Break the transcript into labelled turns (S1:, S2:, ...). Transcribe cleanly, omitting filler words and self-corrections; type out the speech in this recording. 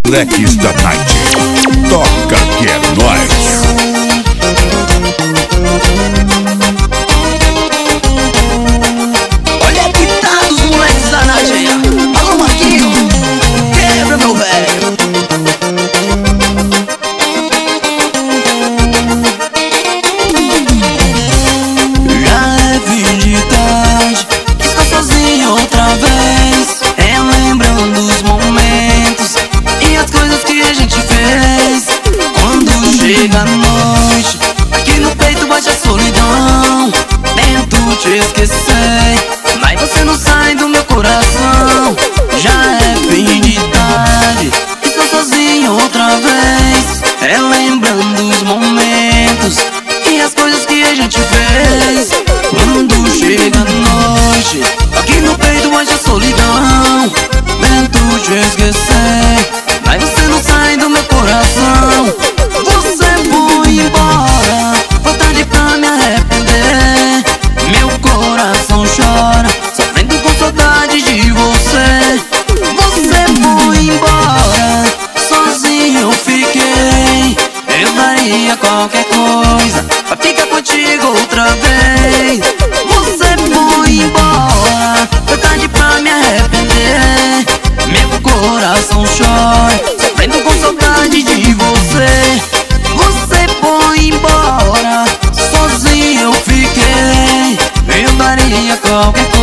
S1: Moleques da Night, toca que é nóis.
S2: Olha que tá dos moleques da Night aí, ó. Alô, Marquinho, quebra, meu velho. Já é fim de tarde, estou sozinho outra vez, relembrando os momentos e as coisas que a gente fez. Quando chega a noite, aqui no peito bate a solidão. Tento te esquecer, mas você não sai do meu coração. Já é fim de tarde, estou sozinho outra vez, relembrando os momentos e as coisas que a gente fez. Quando chega a noite, aqui no peito bate a solidão. Tento te esquecer, mas você não sai do meu coração. Você foi embora, foi tarde pra me arrepender. Meu coração chora, sofrendo com saudade de você. Você foi embora, sozinho eu fiquei. Eu daria qualquer coisa pra ficar contigo outra vez. Você foi embora, foi tarde pra me arrepender. Meu coração chora, sofrendo com saudade de você. Você foi embora, sozinho eu fiquei. Eu daria qualquer